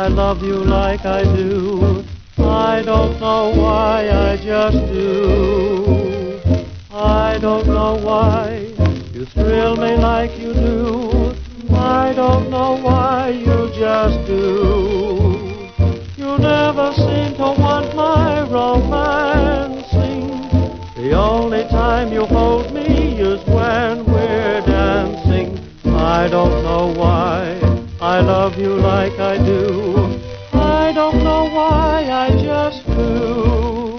I love you like I do. I don't know why, I just do. I don't know why you thrill me like you do. I don't know why, you just do. You never seem to want my romancing. The only time you hold me is when we're dancing. I don't know why I love you like I do. I don't know why, I just do.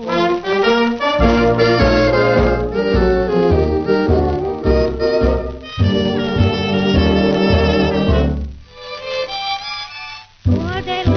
All day long